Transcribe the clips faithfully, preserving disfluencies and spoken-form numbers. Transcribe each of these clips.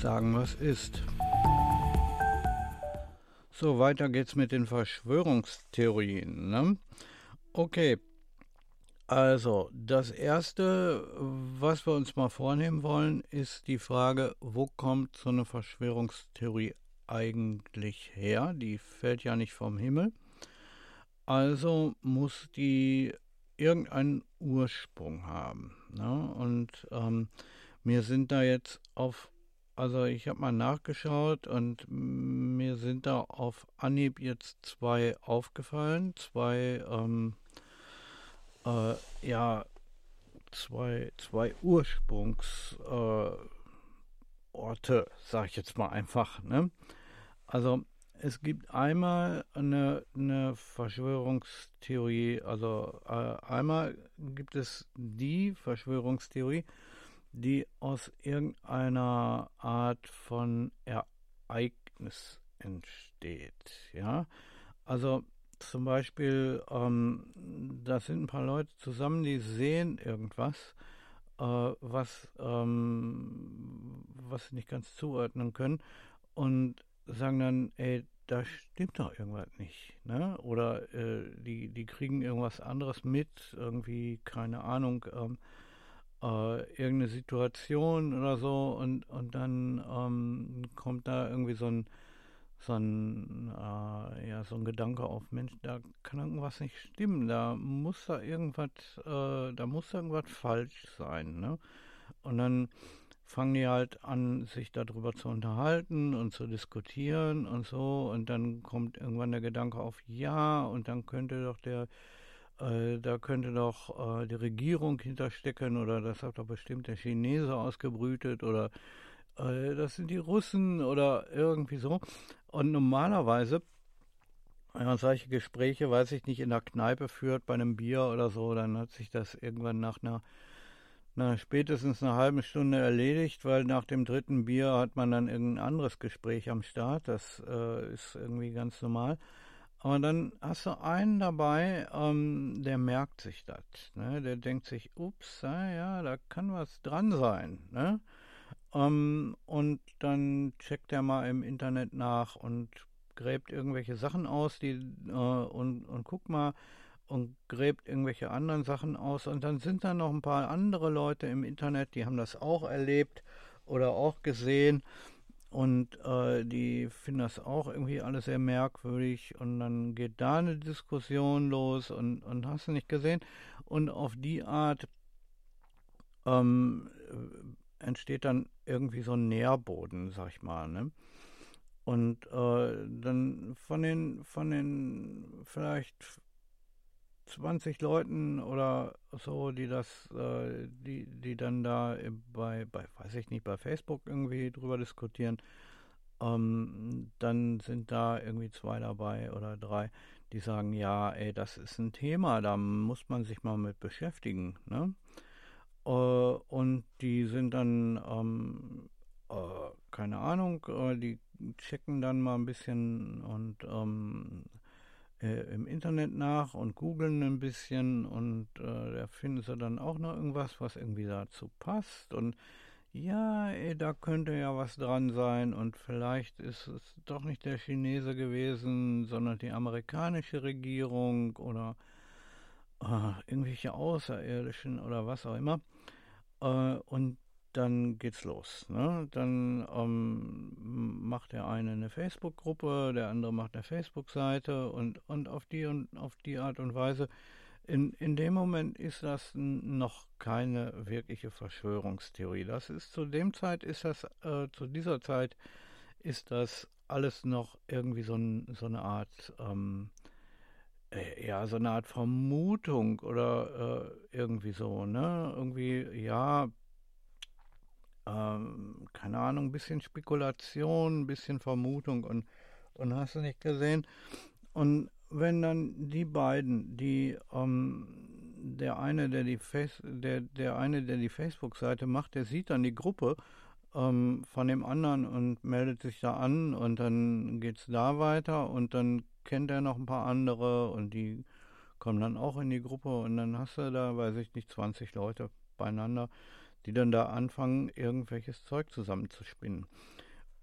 Sagen, was ist. So, weiter geht's mit den Verschwörungstheorien. Ne? Okay, also das Erste, was wir uns mal vornehmen wollen, ist die Frage, wo kommt so eine Verschwörungstheorie eigentlich her? Die fällt ja nicht vom Himmel. Also muss die irgendeinen Ursprung haben. Ne? Und ähm, mir sind da jetzt auf, also ich habe mal nachgeschaut und mir sind da auf Anhieb jetzt zwei aufgefallen, zwei, ähm, äh, ja, zwei, zwei Ursprungsorte, äh, Orte, sag ich jetzt mal einfach. Ne? Also es gibt einmal eine, eine Verschwörungstheorie, also äh, einmal gibt es die Verschwörungstheorie, die aus irgendeiner Art von Ereignis entsteht. Ja, also zum Beispiel, ähm, da sind ein paar Leute zusammen, die sehen irgendwas, äh, was, ähm, was sie nicht ganz zuordnen können und sagen dann, ey, da stimmt doch irgendwas nicht, ne? Oder äh, die, die kriegen irgendwas anderes mit, irgendwie, keine Ahnung, ähm, äh, irgendeine Situation oder so und, und dann ähm, kommt da irgendwie so ein, so ein, äh, ja, so ein Gedanke auf, Mensch, da kann irgendwas nicht stimmen, da muss da irgendwas, äh, da muss irgendwas falsch sein, ne? Und dann fangen die halt an, sich darüber zu unterhalten und zu diskutieren und so. Und dann kommt irgendwann der Gedanke auf, ja, und dann könnte doch der, äh, da könnte doch äh, die Regierung hinterstecken oder das hat doch bestimmt der Chinese ausgebrütet oder äh, das sind die Russen oder irgendwie so. Und normalerweise, wenn man solche Gespräche, weiß ich nicht, in der Kneipe führt, bei einem Bier oder so, dann hat sich das irgendwann nach einer na, spätestens eine halbe Stunde erledigt, weil nach dem dritten Bier hat man dann irgendein anderes Gespräch am Start. Das äh, ist irgendwie ganz normal. Aber dann hast du einen dabei, ähm, der merkt sich das. Ne? Der denkt sich, ups, ja, ja, da kann was dran sein. Ne? Ähm, und dann checkt er mal im Internet nach und gräbt irgendwelche Sachen aus, die äh, und, und guckt mal, und gräbt irgendwelche anderen Sachen aus. Und dann sind da noch ein paar andere Leute im Internet, die haben das auch erlebt oder auch gesehen. Und äh, die finden das auch irgendwie alles sehr merkwürdig. Und dann geht da eine Diskussion los und, und hast du nicht gesehen. Und auf die Art ähm, entsteht dann irgendwie so ein Nährboden, sag ich mal. Ne? Und äh, dann von den, von den vielleicht zwanzig Leuten oder so, die das, äh, die, die dann da bei, bei, weiß ich nicht, bei Facebook irgendwie drüber diskutieren, ähm, dann sind da irgendwie zwei dabei oder drei, die sagen, ja, ey, das ist ein Thema, da muss man sich mal mit beschäftigen, ne? Äh, und die sind dann, ähm, äh, keine Ahnung, äh, die checken dann mal ein bisschen und ähm, äh, im Internet nach und googeln ein bisschen und äh, da finden sie dann auch noch irgendwas, was irgendwie dazu passt und ja, ey, da könnte ja was dran sein und vielleicht ist es doch nicht der Chinese gewesen, sondern die amerikanische Regierung oder äh, irgendwelche Außerirdischen oder was auch immer. Äh, und dann geht's los. Ne? Dann ähm, macht der eine eine Facebook-Gruppe, der andere macht eine Facebook-Seite und, und auf die und auf die Art und Weise. In, in dem Moment ist das n- noch keine wirkliche Verschwörungstheorie. Das ist zu dem Zeit ist das, äh, zu dieser Zeit ist das alles noch irgendwie so, ein, so eine Art, ähm, äh, ja, so eine Art Vermutung oder äh, irgendwie so, ne? Irgendwie, ja, ähm, keine Ahnung, ein bisschen Spekulation, ein bisschen Vermutung und, und hast du nicht gesehen. Und wenn dann die beiden, die, ähm, der eine, der die Face, der, der eine, der die Facebook-Seite macht, der sieht dann die Gruppe ähm, von dem anderen und meldet sich da an und dann geht's da weiter und dann kennt er noch ein paar andere und die kommen dann auch in die Gruppe und dann hast du da, weiß ich nicht, zwanzig Leute beieinander, die dann da anfangen, irgendwelches Zeug zusammenzuspinnen.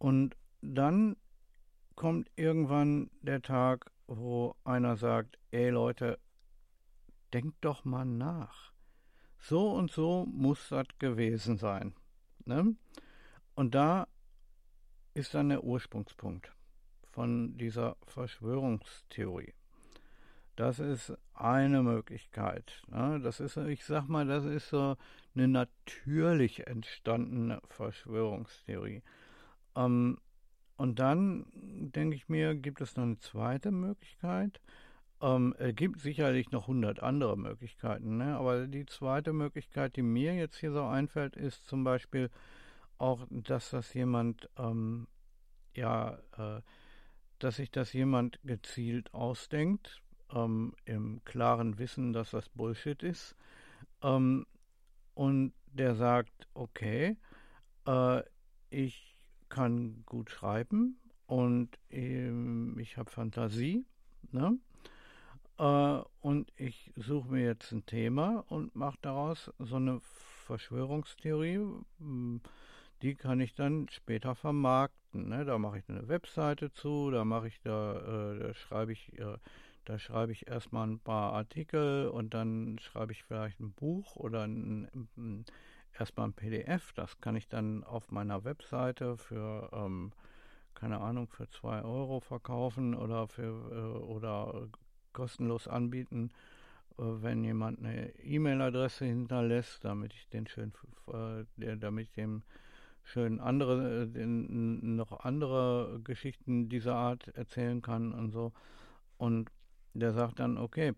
Und dann kommt irgendwann der Tag, wo einer sagt, ey Leute, denkt doch mal nach. So und so muss das gewesen sein. Ne? Und da ist dann der Ursprungspunkt von dieser Verschwörungstheorie. Das ist eine Möglichkeit. Ne? Das ist, ich sag mal, das ist so eine natürlich entstandene Verschwörungstheorie. Ähm, und dann denke ich mir, gibt es noch eine zweite Möglichkeit. Ähm, es gibt sicherlich noch hundert andere Möglichkeiten, ne? Aber die zweite Möglichkeit, die mir jetzt hier so einfällt, ist zum Beispiel auch, dass das jemand, ähm, ja, äh, dass sich das jemand gezielt ausdenkt, ähm, im klaren Wissen, dass das Bullshit ist, ähm, und der sagt, okay, äh, ich kann gut schreiben und ähm, ich habe Fantasie, ne? Äh, und ich suche mir jetzt ein Thema und mache daraus so eine Verschwörungstheorie. m, Die kann ich dann später vermarkten. Ne? Da mache ich eine Webseite zu, da mache ich da, äh, da schreibe ich, äh, da schreibe ich erstmal ein paar Artikel und dann schreibe ich vielleicht ein Buch oder ein, ein, erstmal ein P D F. Das kann ich dann auf meiner Webseite für ähm, keine Ahnung, für zwei Euro verkaufen oder für äh, oder kostenlos anbieten, äh, wenn jemand eine E-Mail-Adresse hinterlässt, damit ich den schön, äh, der, damit ich dem schön andere, äh, den, noch andere Geschichten dieser Art erzählen kann und so. Und der sagt dann, okay,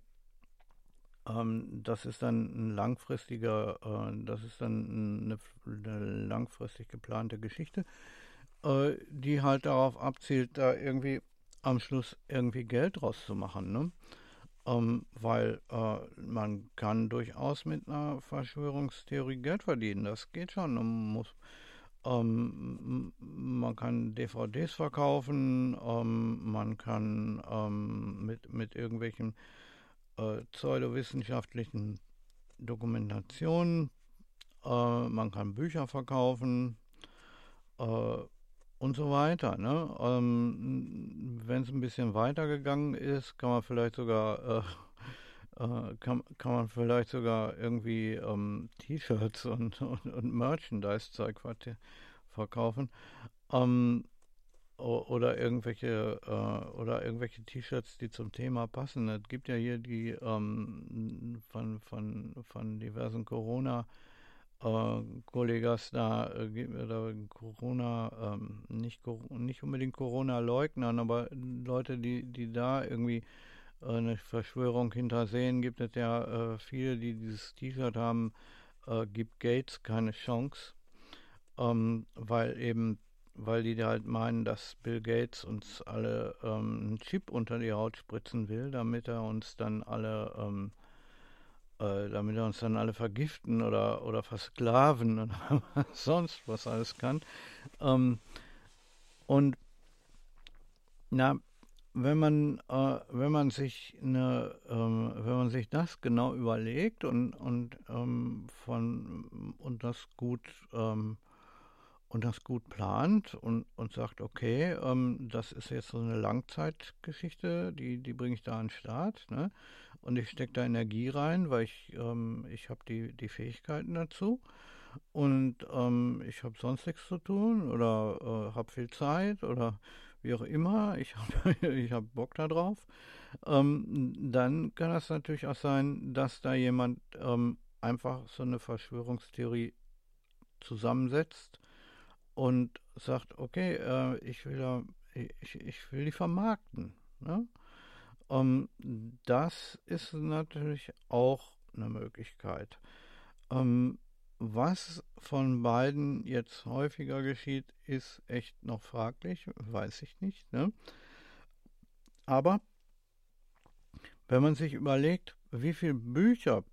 ähm, das ist dann ein langfristiger, äh, das ist dann eine, eine langfristig geplante Geschichte, äh, die halt darauf abzielt, da irgendwie am Schluss irgendwie Geld draus zu machen, ne? Ähm, weil äh, man kann durchaus mit einer Verschwörungstheorie Geld verdienen. Das geht schon. Man muss, ähm, man kann D V Ds verkaufen, ähm, man kann ähm, mit, mit irgendwelchen äh, pseudowissenschaftlichen Dokumentationen, äh, man kann Bücher verkaufen, äh, und so weiter. Ne? Ähm, Wenn es ein bisschen weiter gegangen ist, kann man vielleicht sogar äh, äh, kann, kann man vielleicht sogar irgendwie ähm, T-Shirts und, und, und Merchandise-Zeug vert- verkaufen. Ähm, o- oder irgendwelche äh, oder irgendwelche T-Shirts, die zum Thema passen. Es gibt ja hier die ähm, von, von, von diversen Corona äh, Kollegas da, äh, ge- oder Corona, ähm, nicht, Cor- nicht unbedingt Corona-Leugnern, aber Leute, die, die da irgendwie äh, eine Verschwörung hintersehen, gibt es ja äh, viele, die dieses T-Shirt haben, äh, gibt Gates keine Chance, ähm, weil eben, weil die da halt meinen, dass Bill Gates uns alle ähm, einen Chip unter die Haut spritzen will, damit er uns dann alle ähm, äh, damit er uns dann alle vergiften oder, oder versklaven oder sonst was alles kann. Ähm, und na, wenn man, äh, wenn man sich eine, ähm, wenn man sich das genau überlegt und, und ähm, von und das gut ähm, und das gut plant und, und sagt, okay, ähm, das ist jetzt so eine Langzeitgeschichte, die, die bringe ich da an den Start, ne? Und ich stecke da Energie rein, weil ich, ähm, ich habe die, die Fähigkeiten dazu und ähm, ich habe sonst nichts zu tun oder äh, habe viel Zeit oder wie auch immer, ich habe ich hab Bock da drauf, ähm, dann kann das natürlich auch sein, dass da jemand ähm, einfach so eine Verschwörungstheorie zusammensetzt und sagt, okay, äh, ich will da, ich, ich will die vermarkten. Ne? Ähm, Das ist natürlich auch eine Möglichkeit. Ähm, Was von beiden jetzt häufiger geschieht, ist echt noch fraglich, weiß ich nicht. Ne? Aber wenn man sich überlegt, wie viele Bücher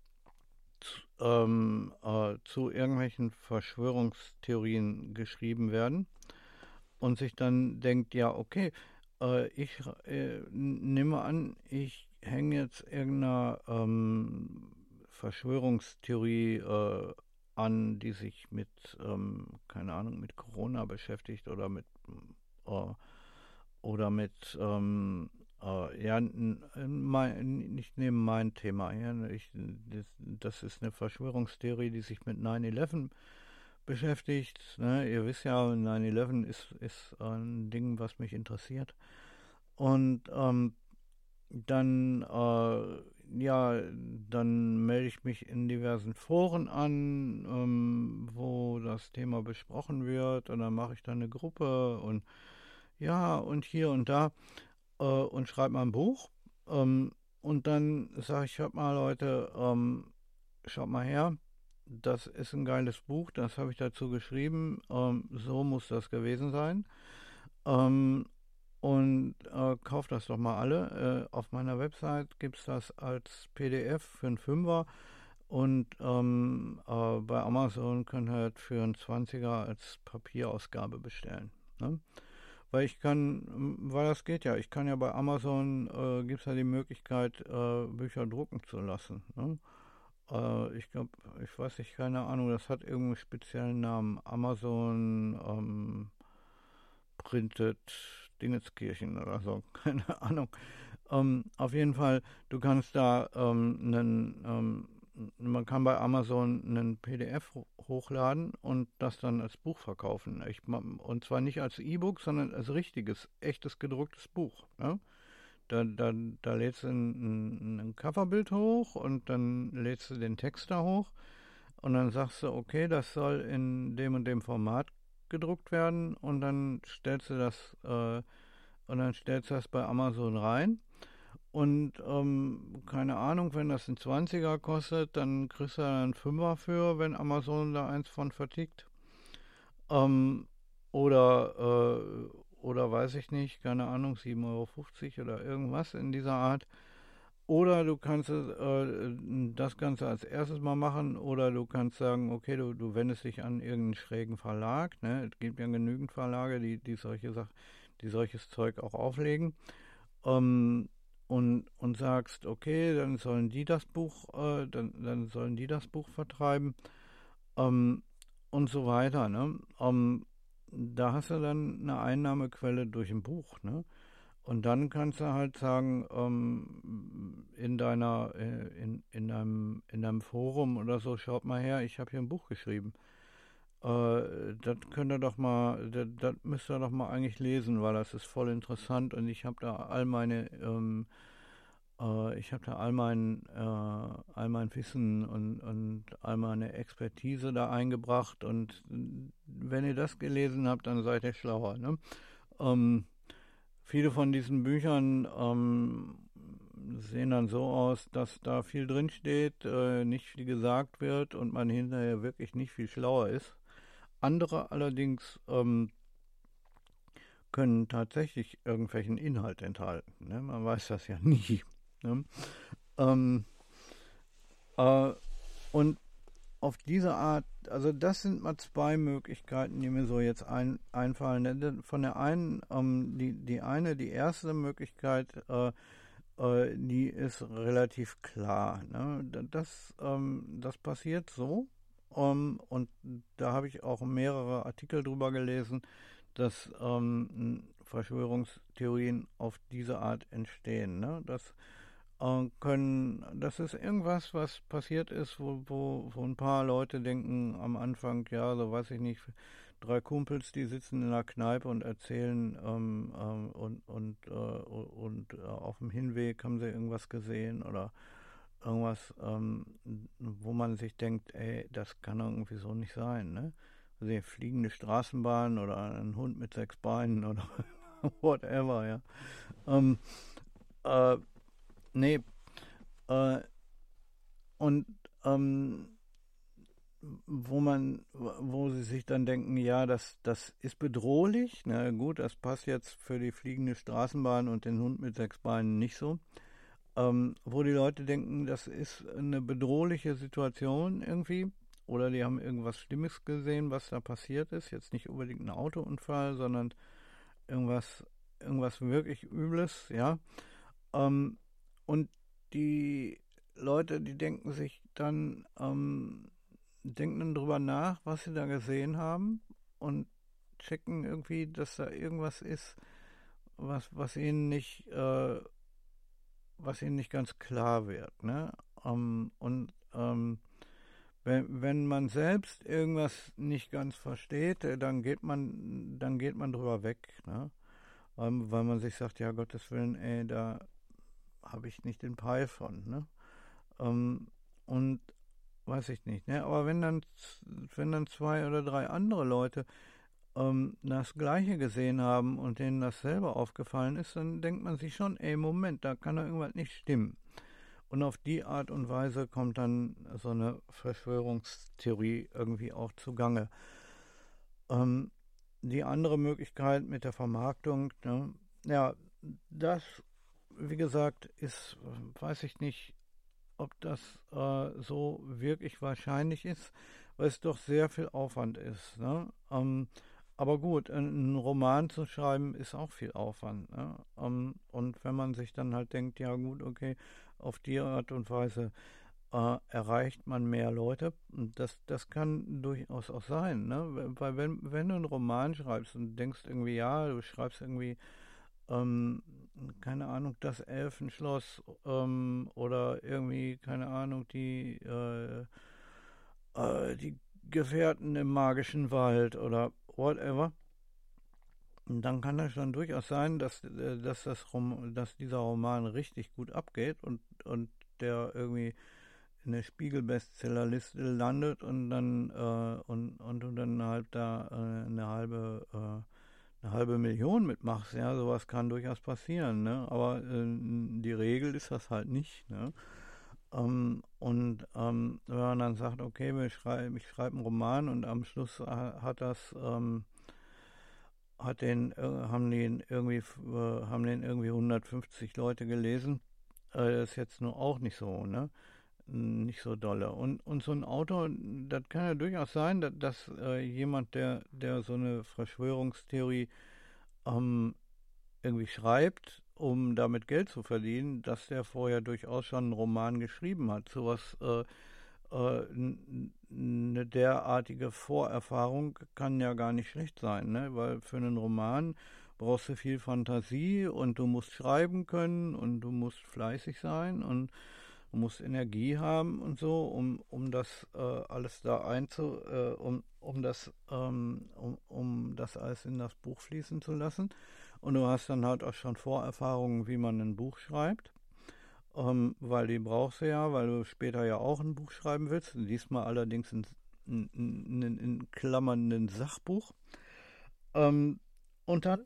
ähm, äh, zu irgendwelchen Verschwörungstheorien geschrieben werden, und sich dann denkt, ja, okay, äh, ich äh, nehme an, ich hänge jetzt irgendeiner ähm, Verschwörungstheorie äh, an, die sich mit, ähm, keine Ahnung, mit Corona beschäftigt oder mit äh, oder mit ähm, äh, ja, n- n- mein, nicht neben mein Thema her. Ich, das, das ist eine Verschwörungstheorie, die sich mit neun elf beschäftigt. Ne? Ihr wisst ja, neun elf ist, ist ein Ding, was mich interessiert. Und ähm, dann, äh, ja, dann melde ich mich in diversen Foren an, ähm, wo das Thema besprochen wird. Und dann mache ich da eine Gruppe und ja, und hier und da äh, und schreibe mal ein Buch. Ähm, und dann sage ich, hört mal Leute, ähm, schaut mal her, das ist ein geiles Buch, das habe ich dazu geschrieben, ähm, so muss das gewesen sein. Ähm, und äh, kauft das doch mal alle. Äh, auf meiner Website gibt es das als P D F für einen Fünfer und ähm, äh, bei Amazon könnt ihr halt für einen Zwanziger als Papierausgabe bestellen. Ne? Weil ich kann, m, weil das geht ja, ich kann ja bei Amazon, äh, gibt es ja die Möglichkeit, äh, Bücher drucken zu lassen. Ne? Äh, ich glaube, ich weiß nicht, keine Ahnung, das hat irgendeinen speziellen Namen. Amazon ähm, Printed Dingenskirchen oder so, keine Ahnung. Ähm, auf jeden Fall, du kannst da ähm, einen, ähm, man kann bei Amazon einen P D F ho- hochladen und das dann als Buch verkaufen. Ich, ma- und zwar nicht als E-Book, sondern als richtiges, echtes gedrucktes Buch. Ne? Da, da, da lädst du ein, ein, ein Coverbild hoch und dann lädst du den Text da hoch und dann sagst du, okay, das soll in dem und dem Format gedruckt werden und dann stellst du das äh, und dann stellst du das bei Amazon rein und ähm, keine Ahnung, wenn das ein Zwanziger kostet, dann kriegst du da einen Fünfer für, wenn Amazon da eins von vertickt. Ähm, oder, äh, oder weiß ich nicht, keine Ahnung, sieben Euro fünfzig oder irgendwas in dieser Art. Oder du kannst es, äh, das Ganze als erstes mal machen, oder du kannst sagen, okay, du, du wendest dich an irgendeinen schrägen Verlag. Ne? Es gibt ja genügend Verlage, die, die solche Sach die solches Zeug auch auflegen. Ähm, und, und sagst, okay, dann sollen die das Buch, äh, dann, dann sollen die das Buch vertreiben, ähm, und so weiter, ne? Ähm, da hast du dann eine Einnahmequelle durch ein Buch, ne? Und dann kannst du halt sagen, ähm, in deiner, äh, in, in deinem, in deinem Forum oder so, schaut mal her, ich habe hier ein Buch geschrieben. Äh, das könnt ihr doch mal, das, das müsst ihr doch mal eigentlich lesen, weil das ist voll interessant und ich habe da all meine, ähm, äh, ich habe da all mein, äh, all mein Wissen und, und all meine Expertise da eingebracht und wenn ihr das gelesen habt, dann seid ihr schlauer, ne? Ähm, Viele von diesen Büchern ähm, sehen dann so aus, dass da viel drin steht, äh, nicht viel gesagt wird und man hinterher wirklich nicht viel schlauer ist. Andere allerdings ähm, können tatsächlich irgendwelchen Inhalt enthalten. Ne? Man weiß das ja nie. Ne? Ähm, äh, und auf diese Art, also das sind mal zwei Möglichkeiten, die mir so jetzt ein, einfallen. Von der einen, ähm, die, die eine, die erste Möglichkeit, äh, äh, die ist relativ klar. Ne? Das, ähm, das passiert so. Ähm, und da habe ich auch mehrere Artikel drüber gelesen, dass ähm, Verschwörungstheorien auf diese Art entstehen. Ne? Das äh, können, das ist irgendwas, was passiert ist, wo, wo, wo ein paar Leute denken am Anfang, ja, so weiß ich nicht, drei Kumpels, die sitzen in einer Kneipe und erzählen ähm, ähm, und, und, äh, und äh, auf dem Hinweg haben sie irgendwas gesehen oder irgendwas, ähm, wo man sich denkt, ey, das kann irgendwie so nicht sein, ne? Also eine fliegende Straßenbahn oder ein Hund mit sechs Beinen oder whatever, ja. Ähm, äh, nee, äh, und ähm, wo man, wo sie sich dann denken, ja, das, das ist bedrohlich. Na gut, das passt jetzt für die fliegende Straßenbahn und den Hund mit sechs Beinen nicht so. Ähm, wo die Leute denken, das ist eine bedrohliche Situation irgendwie. Oder die haben irgendwas Schlimmes gesehen, was da passiert ist. Jetzt nicht unbedingt ein Autounfall, sondern irgendwas, irgendwas wirklich Übles, ja. Ähm, und die Leute, die denken sich dann, ähm, denken dann drüber nach, was sie da gesehen haben und checken irgendwie, dass da irgendwas ist, was, was ihnen nicht, äh, was ihnen nicht ganz klar wird, ne? Ähm, und ähm, wenn, wenn man selbst irgendwas nicht ganz versteht, äh, dann geht man, dann geht man drüber weg, ne? Ähm, weil man sich sagt, ja Gottes Willen, ey, da habe ich nicht den Peil von, ne? Ähm, und weiß ich nicht, ne? Aber wenn dann, wenn dann zwei oder drei andere Leute ähm, das Gleiche gesehen haben und denen das selber aufgefallen ist, dann denkt man sich schon, ey, Moment, da kann doch irgendwas nicht stimmen. Und auf die Art und Weise kommt dann so eine Verschwörungstheorie irgendwie auch zugange. Ähm, die andere Möglichkeit mit der Vermarktung, ne? Ja, das, wie gesagt, ist, weiß ich nicht, ob das äh, so wirklich wahrscheinlich ist, weil es doch sehr viel Aufwand ist. Ne? Ähm, aber gut, einen Roman zu schreiben ist auch viel Aufwand. Ne? Ähm, und wenn man sich dann halt denkt, ja gut, okay, auf die Art und Weise äh, erreicht man mehr Leute, und das, das kann durchaus auch sein. Ne? Weil wenn, wenn du einen Roman schreibst und denkst irgendwie, ja, du schreibst irgendwie ähm, keine Ahnung, das Elfenschloss ähm, oder irgendwie, keine Ahnung, die, äh, äh, die Gefährten im magischen Wald oder whatever. Und dann kann das schon durchaus sein, dass, äh, dass, das Rom dass dieser Roman richtig gut abgeht und, und der irgendwie in der Spiegel-Bestsellerliste landet und dann äh, und, und du dann halt da äh, eine halbe äh, eine halbe Million mitmachst, ja, sowas kann durchaus passieren, ne? Aber äh, die Regel ist das halt nicht, ne? Ähm, und ähm, wenn man dann sagt, okay, wir schrei ich schreibe einen Roman und am Schluss ha- hat das, ähm, hat den, äh, haben den irgendwie, äh, haben den irgendwie hundertfünfzig Leute gelesen, äh, das ist jetzt nur auch nicht so, ne? Nicht so dolle. Und, und so ein Autor, das kann ja durchaus sein, dass, dass äh, jemand, der, der so eine Verschwörungstheorie ähm, irgendwie schreibt, um damit Geld zu verdienen, dass der vorher durchaus schon einen Roman geschrieben hat. Sowas, äh, äh, eine derartige Vorerfahrung kann ja gar nicht schlecht sein, ne? Weil für einen Roman brauchst du viel Fantasie und du musst schreiben können und du musst fleißig sein und du musst Energie haben und so, um, um das äh, alles da einzu, äh, um, um das, ähm, um, um das alles in das Buch fließen zu lassen. Und du hast dann halt auch schon Vorerfahrungen, wie man ein Buch schreibt, ähm, weil die brauchst du ja, weil du später ja auch ein Buch schreiben willst. Diesmal allerdings ein, ein, ein, in Klammern ein Sachbuch. Ähm, und dann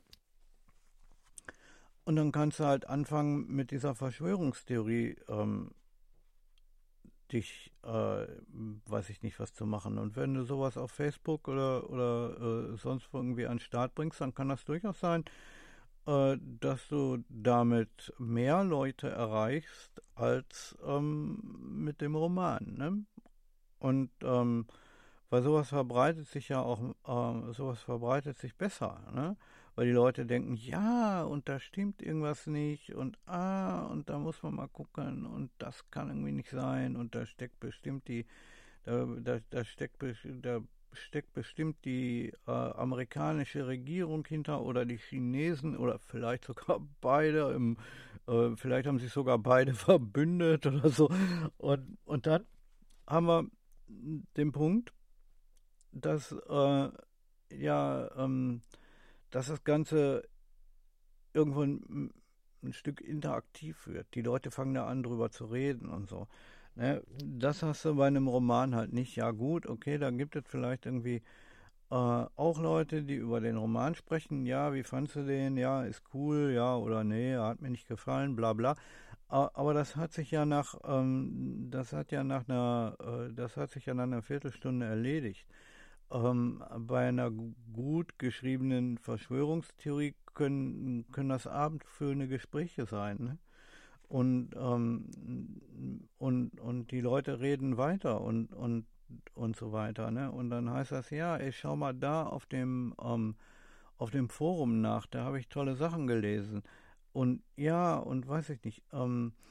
und dann kannst du halt anfangen mit dieser Verschwörungstheorie ähm, dich, äh, weiß ich nicht, was zu machen. Und wenn du sowas auf Facebook oder, oder äh, sonst wo irgendwie an den Start bringst, dann kann das durchaus sein, äh, dass du damit mehr Leute erreichst als ähm, mit dem Roman. Ne? Und ähm, weil sowas verbreitet sich ja auch, äh, sowas verbreitet sich besser, ne? Weil die Leute denken, ja, und da stimmt irgendwas nicht und ah, und da muss man mal gucken und das kann irgendwie nicht sein und da steckt bestimmt die, da, da, da steckt, da steckt bestimmt die äh, amerikanische Regierung hinter oder die Chinesen oder vielleicht sogar beide, im, äh, vielleicht haben sich sogar beide verbündet oder so. Und, und dann haben wir den Punkt, dass äh, ja, ähm, dass das Ganze irgendwo ein, ein Stück interaktiv wird. Die Leute fangen da an, drüber zu reden und so. Ne? Das hast du bei einem Roman halt nicht. Ja gut, okay, da gibt es vielleicht irgendwie äh, auch Leute, die über den Roman sprechen. Ja, wie fandst du den? Ja, ist cool, ja oder nee, hat mir nicht gefallen, bla bla. A- Aber das hat sich ja nach, ähm, das hat ja nach einer, äh, das hat sich ja nach einer Viertelstunde erledigt. Ähm, bei einer gu- gut geschriebenen Verschwörungstheorie können, können das abendfüllende Gespräche sein, ne? Und, ähm, und, und die Leute reden weiter und, und, und so weiter, ne? Und dann heißt das, ja, ich schau mal da auf dem, ähm, auf dem Forum nach, da habe ich tolle Sachen gelesen. Und ja, und weiß ich nicht, ähm,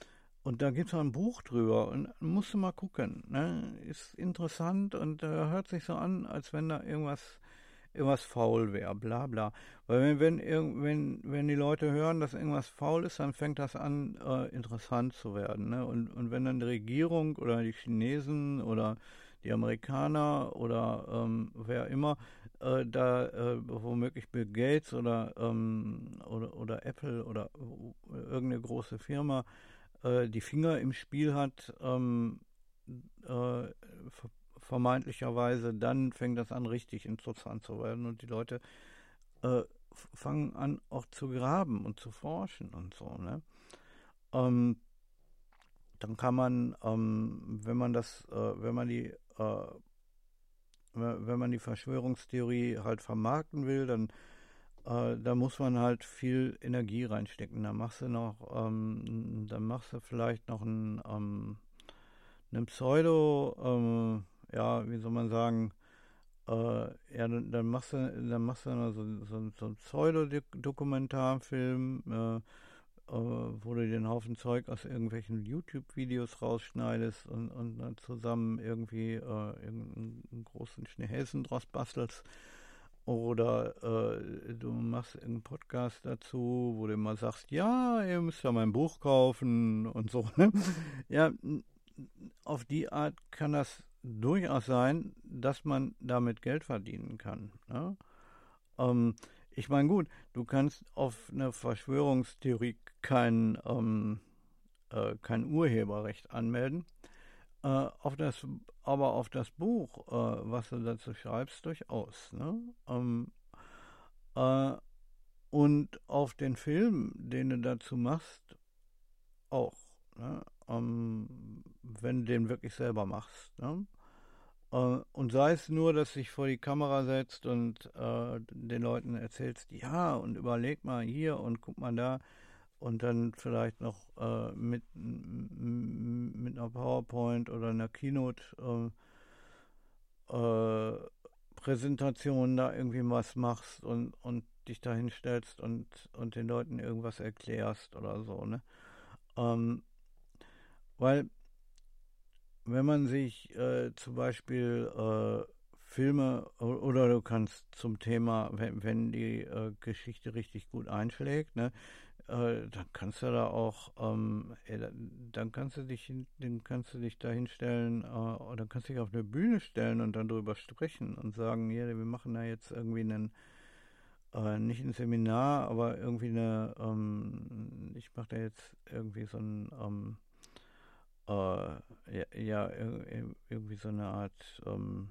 und da gibt es ein Buch drüber und musst du mal gucken. Ne? Ist interessant und äh, hört sich so an, als wenn da irgendwas, irgendwas faul wäre, bla bla. Weil wenn, wenn, irgend- wenn, wenn die Leute hören, dass irgendwas faul ist, dann fängt das an, äh, interessant zu werden. Ne? Und, und wenn dann die Regierung oder die Chinesen oder die Amerikaner oder ähm, wer immer äh, da äh, womöglich Bill Gates oder, ähm, oder, oder Apple oder äh, irgendeine große Firma äh, die Finger im Spiel hat, ähm, äh, vermeintlicherweise, dann fängt das an, richtig interessant zu werden und die Leute äh, fangen an, auch zu graben und zu forschen und so. Ne? Ähm, dann kann man, ähm, wenn man das, äh, wenn man die, äh, wenn man die Verschwörungstheorie halt vermarkten will, dann äh, da muss man halt viel Energie reinstecken. Da machst du noch, ähm, dann machst du vielleicht noch ein ähm, einem Pseudo, ähm, ja, wie soll man sagen, äh, ja, dann, dann machst du, dann machst du noch so, so, so einen Pseudo-Dokumentarfilm, äh, äh, wo du den Haufen Zeug aus irgendwelchen YouTube-Videos rausschneidest und, und dann zusammen irgendwie äh, irgendeinen großen Schneehälsen draus bastelst. Oder äh, du machst einen Podcast dazu, wo du mal sagst, ja, ihr müsst ja mein Buch kaufen und so. Ne? Ja, auf die Art kann das durchaus sein, dass man damit Geld verdienen kann. Ne? Ähm, ich meine, gut, du kannst auf eine Verschwörungstheorie kein, ähm, äh, kein Urheberrecht anmelden, äh, auf das, aber auf das Buch, äh, was du dazu schreibst, durchaus. Ne? Ähm, äh, und auf den Film, den du dazu machst, auch. Ne? Ähm, wenn du den wirklich selber machst. Ne? Äh, und sei es nur, dass du dich vor die Kamera setzt und äh, den Leuten erzählst, ja, und überleg mal hier und guck mal da und dann vielleicht noch äh, mit, mit einer PowerPoint oder einer Keynote äh, äh, Präsentation da irgendwie was machst und, und dich da hinstellst und, und den Leuten irgendwas erklärst oder so, ne? Ähm, weil wenn man sich äh, zum Beispiel äh, Filme o- oder du kannst zum Thema, wenn, wenn die äh, Geschichte richtig gut einschlägt, ne, äh, dann kannst du da auch, ähm, ey, da- dann kannst du dich, hin- dann kannst du dich da hinstellen äh, oder kannst dich auf eine Bühne stellen und dann darüber sprechen und sagen, ja, wir machen da jetzt irgendwie einen, äh, nicht ein Seminar, aber irgendwie eine, ähm, ich mache da jetzt irgendwie so ein ähm, äh, ja, ja, ir- irgendwie so eine Art, ähm,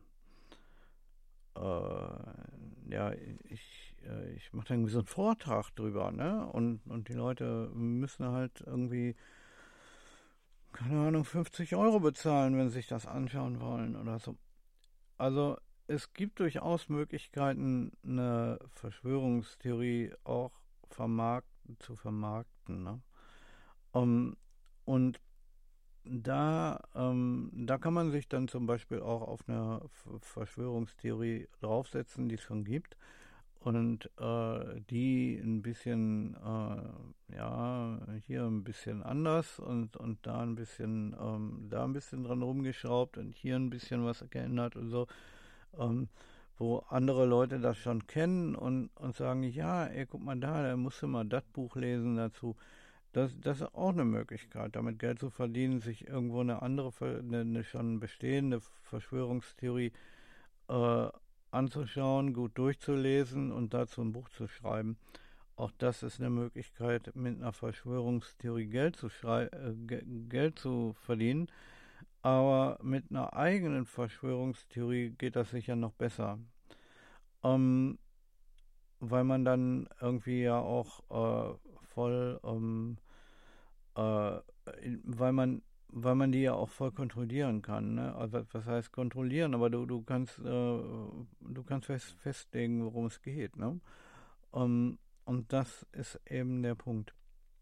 äh, ja, ich, äh, ich mache da irgendwie so einen Vortrag drüber, ne? Und, und die Leute müssen halt irgendwie, keine Ahnung, fünfzig Euro bezahlen, wenn sie sich das anschauen wollen oder so. Also es gibt durchaus Möglichkeiten, eine Verschwörungstheorie auch vermarkten, zu vermarkten, ne? Um, und Da, ähm, da kann man sich dann zum Beispiel auch auf eine F- Verschwörungstheorie draufsetzen, die es schon gibt und äh, die ein bisschen, äh, ja, hier ein bisschen anders und, und da ein bisschen, ähm, da ein bisschen dran rumgeschraubt und hier ein bisschen was geändert und so, ähm, wo andere Leute das schon kennen und, und sagen, ja, ey, guck mal da, da musst du mal das Buch lesen dazu. Das, das ist auch eine Möglichkeit, damit Geld zu verdienen, sich irgendwo eine andere, eine, eine schon bestehende Verschwörungstheorie äh, anzuschauen, gut durchzulesen und dazu ein Buch zu schreiben. Auch das ist eine Möglichkeit, mit einer Verschwörungstheorie Geld zu, schrei äh, Geld zu verdienen. Aber mit einer eigenen Verschwörungstheorie geht das sicher noch besser. Ähm, weil man dann irgendwie ja auch äh, voll ähm, äh, weil man, weil man die ja auch voll kontrollieren kann. Ne? Also was heißt kontrollieren? Aber du, du kannst, äh, du kannst fest, festlegen, worum es geht. Ne? Um, und das ist eben der Punkt.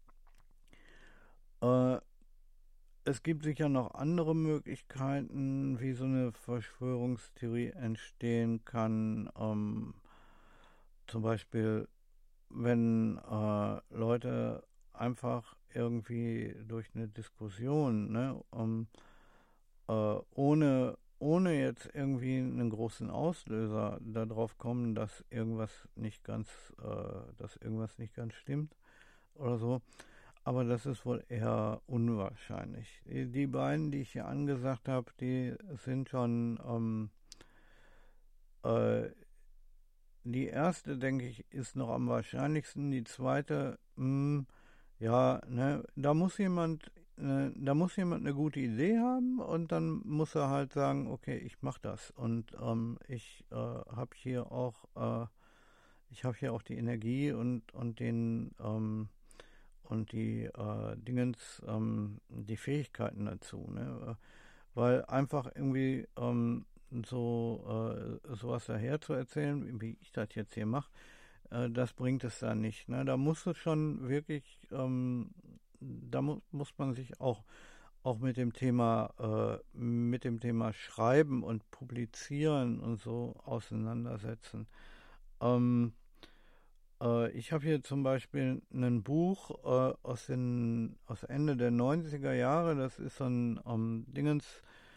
Äh, Es gibt sicher noch andere Möglichkeiten, wie so eine Verschwörungstheorie entstehen kann. Ähm, zum Beispiel, wenn äh, Leute einfach irgendwie durch eine Diskussion, ne, um, äh, ohne, ohne jetzt irgendwie einen großen Auslöser darauf kommen, dass irgendwas nicht ganz, äh, dass irgendwas nicht ganz stimmt oder so. Aber das ist wohl eher unwahrscheinlich. Die, die beiden, die ich hier angesagt habe, die sind schon, ähm, äh, die erste, denke ich, ist noch am wahrscheinlichsten. Die zweite, mh, ja, ne, da muss jemand, äh, da muss jemand eine gute Idee haben und dann muss er halt sagen, okay, ich mache das. Und ähm, ich äh, habe hier auch, äh, ich habe hier auch die Energie und und den ähm, und die äh, Dingens, ähm, die Fähigkeiten dazu, ne? Weil einfach irgendwie ähm, so äh, sowas daher zu erzählen, wie ich das jetzt hier mache, äh, das bringt es dann nicht. Ne? Da muss es schon wirklich, ähm, da mu muss man sich auch auch mit dem Thema äh, mit dem Thema Schreiben und Publizieren und so auseinandersetzen. Ähm, äh, ich habe hier zum Beispiel ein Buch äh, aus den aus Ende der neunziger Jahre. Das ist so ein ähm, Dingens.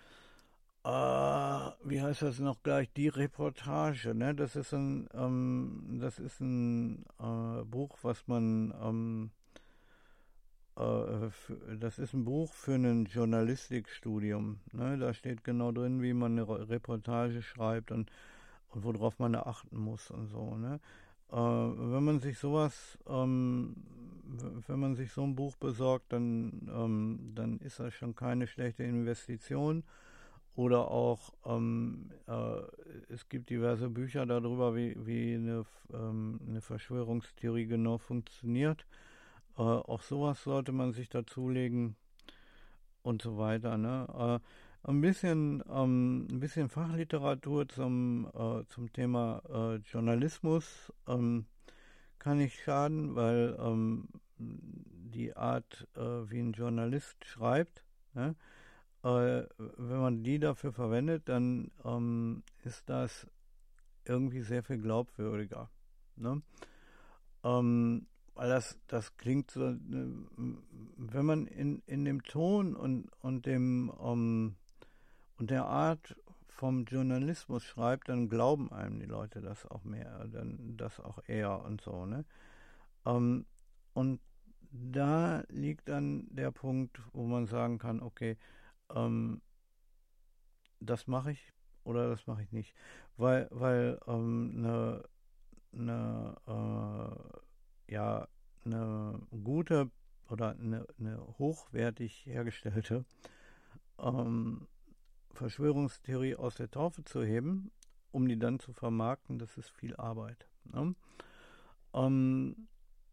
Äh, wie heißt das noch gleich? Die Reportage, ne? Das ist ein, ähm, das ist ein äh, Buch, was man, ähm, äh, für, das ist ein Buch für ein Journalistikstudium, ne? Da steht genau drin, wie man eine Re- Reportage schreibt und, und worauf man da achten muss und so, ne? Äh, wenn man sich sowas, ähm, w- wenn man sich so ein Buch besorgt, dann, ähm, dann ist das schon keine schlechte Investition. Oder auch, ähm, äh, es gibt diverse Bücher darüber, wie, wie eine, ähm, eine Verschwörungstheorie genau funktioniert. Äh, auch sowas sollte man sich dazulegen und so weiter. Ne? Äh, ein bisschen, ähm, ein bisschen Fachliteratur zum, äh, zum Thema äh, Journalismus ähm, kann nicht schaden, weil ähm, die Art, äh, wie ein Journalist schreibt, ne? Äh, wenn man die dafür verwendet, dann ähm, ist das irgendwie sehr viel glaubwürdiger. Ne? Ähm, weil das, das klingt so, äh, wenn man in, in dem Ton und, und dem ähm, und der Art vom Journalismus schreibt, dann glauben einem die Leute das auch mehr, dann das auch eher und so, ne? Ähm, und da liegt dann der Punkt, wo man sagen kann, okay, ähm, das mache ich oder das mache ich nicht. Weil, weil ähm, eine, eine, äh, ja, eine gute oder eine, eine hochwertig hergestellte ähm, Verschwörungstheorie aus der Taufe zu heben, um die dann zu vermarkten, das ist viel Arbeit. Ne? Ähm,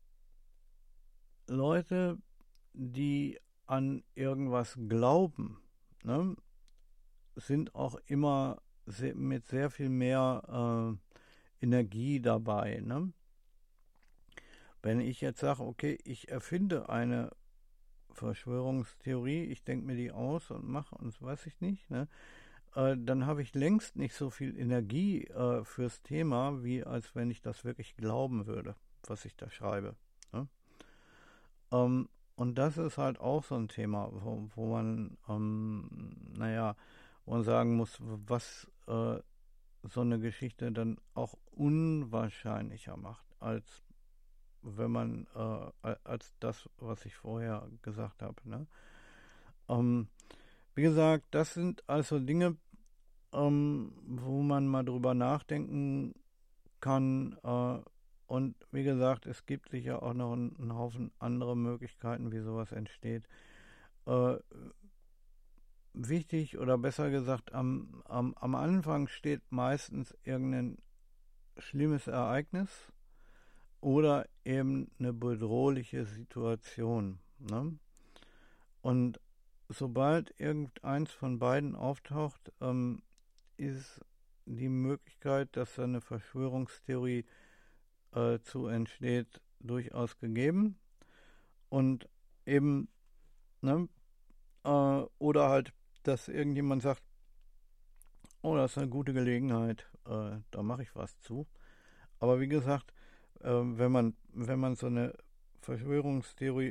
Leute, die an irgendwas glauben, ne, sind auch immer sehr, mit sehr viel mehr äh, Energie dabei. Ne? Wenn ich jetzt sage, okay, ich erfinde eine Verschwörungstheorie, ich denke mir die aus und mache und weiß ich nicht, ne? äh, dann habe ich längst nicht so viel Energie äh, fürs Thema, wie als wenn ich das wirklich glauben würde, was ich da schreibe. Ne? Ähm, und das ist halt auch so ein Thema, wo, wo man, ähm, naja, wo man sagen muss, was äh, so eine Geschichte dann auch unwahrscheinlicher macht, als wenn man, äh, als das, was ich vorher gesagt habe. Ne? Ähm, Wie gesagt, das sind also Dinge, ähm, wo man mal drüber nachdenken kann. Äh, und wie gesagt, es gibt sicher auch noch einen, einen Haufen andere Möglichkeiten, wie sowas entsteht. Äh, Wichtig oder besser gesagt, am, am, am Anfang steht meistens irgendein schlimmes Ereignis oder eben eine bedrohliche Situation. Ne? Und sobald irgendeins von beiden auftaucht, ähm, ist die Möglichkeit, dass da eine Verschwörungstheorie äh, zu entsteht, durchaus gegeben. Und eben, ne, äh, oder halt, dass irgendjemand sagt, oh, das ist eine gute Gelegenheit, äh, da mache ich was zu. Aber wie gesagt, äh, wenn man, wenn man so eine Verschwörungstheorie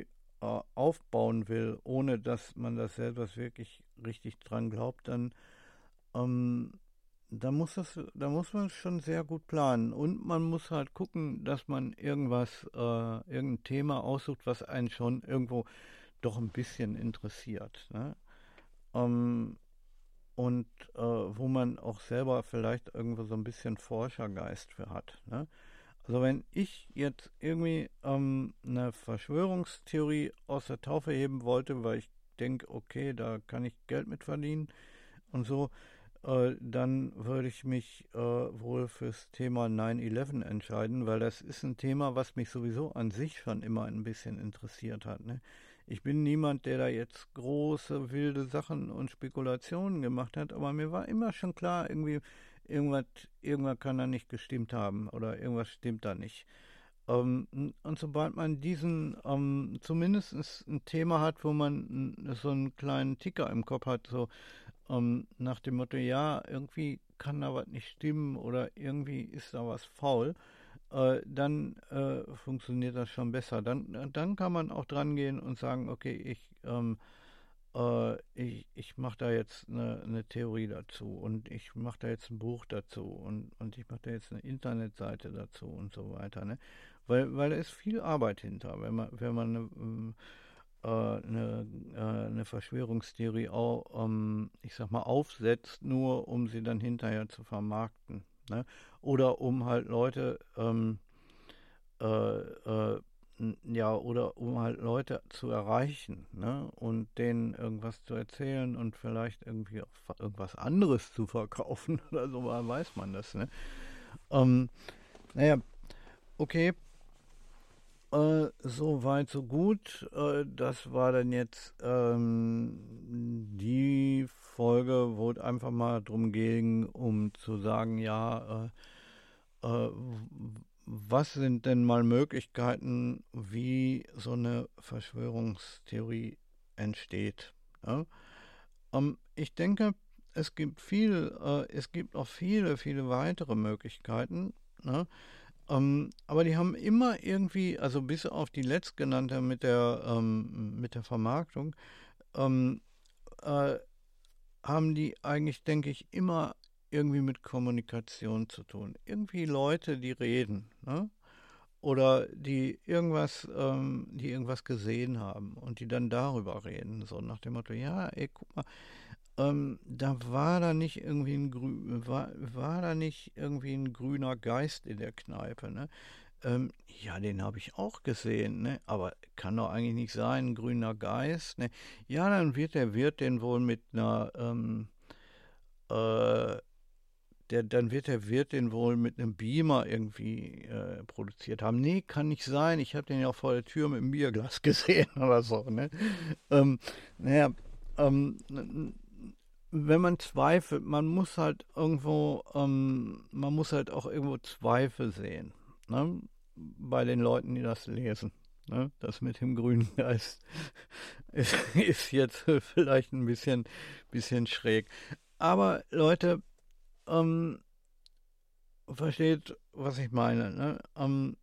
äh, aufbauen will, ohne dass man das selber wirklich richtig dran glaubt, dann, ähm, da muss das, da muss man schon sehr gut planen. Und man muss halt gucken, dass man irgendwas, äh, irgendein Thema aussucht, was einen schon irgendwo doch ein bisschen interessiert. Ne? Ähm, und äh, wo man auch selber vielleicht irgendwo so ein bisschen Forschergeist für hat. Ne? Also wenn ich jetzt irgendwie ähm, eine Verschwörungstheorie aus der Taufe heben wollte, weil ich denke, okay, da kann ich Geld mit verdienen und so, äh, dann würde ich mich äh, wohl fürs Thema neun elf entscheiden, weil das ist ein Thema, was mich sowieso an sich schon immer ein bisschen interessiert hat. Ne? Ich bin niemand, der da jetzt große, wilde Sachen und Spekulationen gemacht hat, aber mir war immer schon klar, irgendwie, irgendwas, irgendwas kann da nicht gestimmt haben oder irgendwas stimmt da nicht. Ähm, und sobald man diesen ähm, zumindest ein Thema hat, wo man n- so einen kleinen Ticker im Kopf hat, so ähm, nach dem Motto, ja, irgendwie kann da was nicht stimmen oder irgendwie ist da was faul, äh, dann äh, funktioniert das schon besser. Dann, dann kann man auch dran gehen und sagen, okay, ich, ähm, äh, ich, ich mache da jetzt eine, eine Theorie dazu und ich mache da jetzt ein Buch dazu und, und ich mache da jetzt eine Internetseite dazu und so weiter. Ne? Weil, weil da ist viel Arbeit hinter, wenn man, wenn man eine, ähm, äh, eine, äh, eine Verschwörungstheorie auch, ähm, ich sag mal, aufsetzt, nur um sie dann hinterher zu vermarkten. Ne? Oder um halt Leute, ähm, äh, äh, n- ja, oder um halt Leute zu erreichen, ne? Und denen irgendwas zu erzählen und vielleicht irgendwie auch fa- irgendwas anderes zu verkaufen oder so, woher weiß man das, ne? Ähm, naja, okay, äh, so weit, so gut. Äh, das war dann jetzt ähm, die Folge, wo es einfach mal drum ging, um zu sagen, ja, äh, äh, was sind denn mal Möglichkeiten, wie so eine Verschwörungstheorie entsteht? Ja? Ähm, ich denke, es gibt viel, äh, es gibt auch viele, viele weitere Möglichkeiten. Ne? Ähm, aber die haben immer irgendwie, also bis auf die letztgenannte mit der, ähm, mit der Vermarktung, ähm, äh, haben die eigentlich, denke ich, immer irgendwie mit Kommunikation zu tun. Irgendwie Leute, die reden, ne? Oder die irgendwas, ähm, die irgendwas gesehen haben und die dann darüber reden, so nach dem Motto, ja, ey, guck mal, ähm, da war da nicht irgendwie ein grü war, war da nicht irgendwie ein grüner Geist in der Kneipe, ne? Ähm, ja, den habe ich auch gesehen, ne? Aber kann doch eigentlich nicht sein, ein grüner Geist, ne? Ja, dann wird der Wirt den wohl mit einer, ähm, äh, der, dann wird der Wirt den wohl mit einem Beamer irgendwie äh, produziert haben. Nee, kann nicht sein. Ich habe den ja auch vor der Tür mit einem Bierglas gesehen oder so, ne? Ähm, naja, ähm, n- wenn man zweifelt, man muss halt irgendwo, ähm, man muss halt auch irgendwo Zweifel sehen, ne? Bei den Leuten, die das lesen. Ne? Das mit dem grünen Geist ist, ist jetzt vielleicht ein bisschen, bisschen schräg. Aber Leute, ähm, versteht, was ich meine. Ne? Ähm,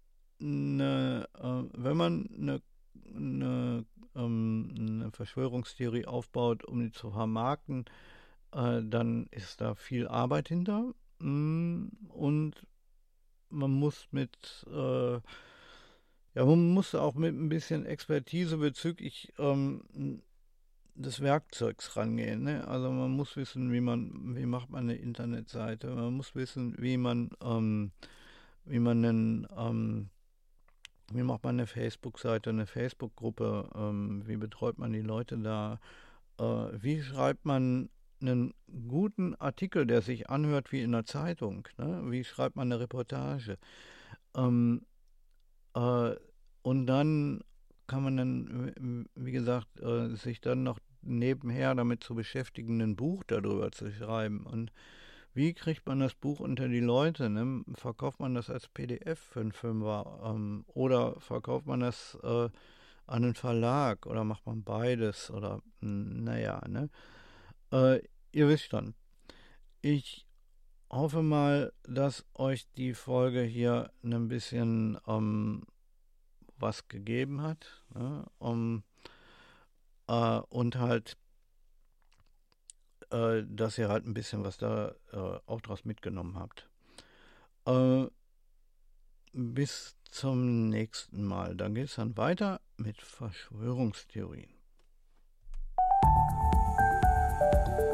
ne, äh, wenn man eine ne, ähm, ne Verschwörungstheorie aufbaut, um die zu vermarkten, äh, dann ist da viel Arbeit hinter. Mm, und man muss mit, äh, ja, man muss auch mit ein bisschen Expertise bezüglich ähm, des Werkzeugs rangehen. Ne? Also man muss wissen, wie man, wie macht man eine Internetseite. Man muss wissen, wie man, ähm, wie man einen, ähm, wie macht man eine Facebook-Seite, eine Facebook-Gruppe, ähm, wie betreut man die Leute da, äh, wie schreibt man einen guten Artikel, der sich anhört wie in einer Zeitung, ne? Wie schreibt man eine Reportage. Ähm, äh, und dann kann man dann, wie gesagt, äh, sich dann noch nebenher damit zu beschäftigen, ein Buch darüber zu schreiben. Und wie kriegt man das Buch unter die Leute? Ne? Verkauft man das als P D F für einen Fünfer? Ähm, oder verkauft man das äh, an einen Verlag? Oder macht man beides? Oder, m, naja, ne? Äh, ihr wisst schon. Ich hoffe mal, dass euch die Folge hier ein bisschen ähm, was gegeben hat, ne, um, äh, und halt, äh, dass ihr halt ein bisschen was da äh, auch draus mitgenommen habt. Äh, bis zum nächsten Mal. Dann geht es dann weiter mit Verschwörungstheorien.